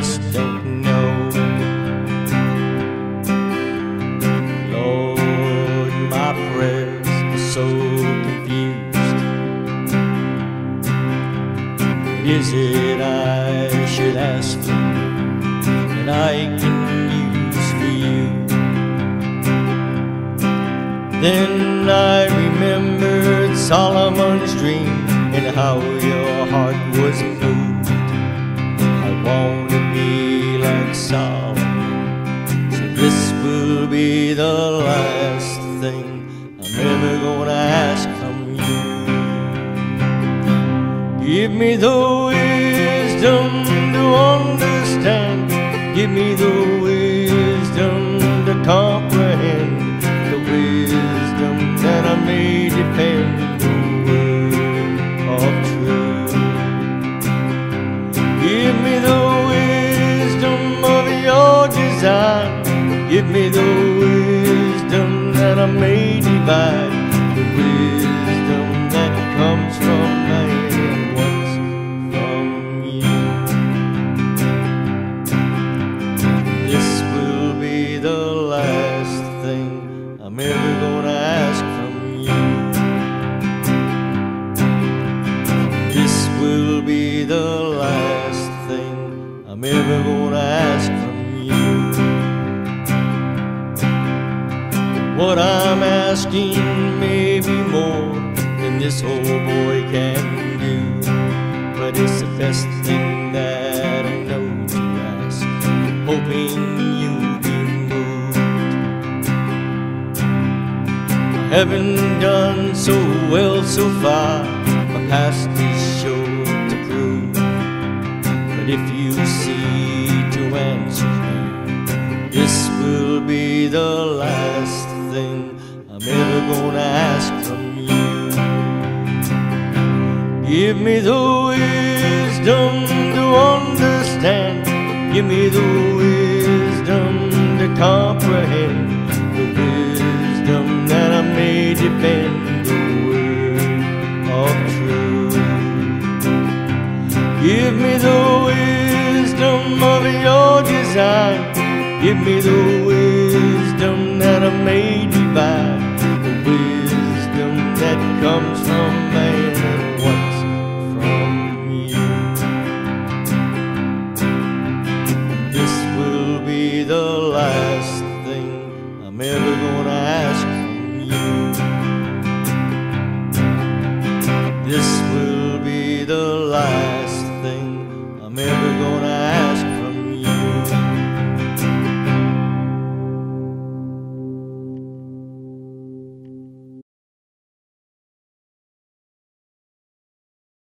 just don't know. Lord, my prayers are so confused. What is it I should ask for that I can use for you? Then I remembered Solomon's dream and how your heart was moved. I want to be like Solomon, so this will be the last thing I'm ever gonna ask from you. Give me the wisdom to understand, give me the wisdom to comprehend, the wisdom that I may defend the word of truth. Give me the wisdom of your design, give me the wisdom that I may divide, the wisdom that comes from man and what's from you. This will be the last thing I'm ever gonna ask from you. This will be the last thing I'm ever gonna ask from you. What I'm asking may be more than this old boy can do, but it's the best thing that I know to ask, hoping you'll be moved. I haven't done so well so far, my past is sure to prove, but if you see to answer me, this will be the last thing I'm ever gonna ask from you. Give me the wisdom to understand, give me the wisdom to comprehend, the wisdom that I may defend the word of truth. Give me the wisdom of your design, give me the wisdom that I may divide, the wisdom that comes from man and what's from you. This will be the last thing I'm ever gonna ask from you. This will be the last thing I'm ever gonna ask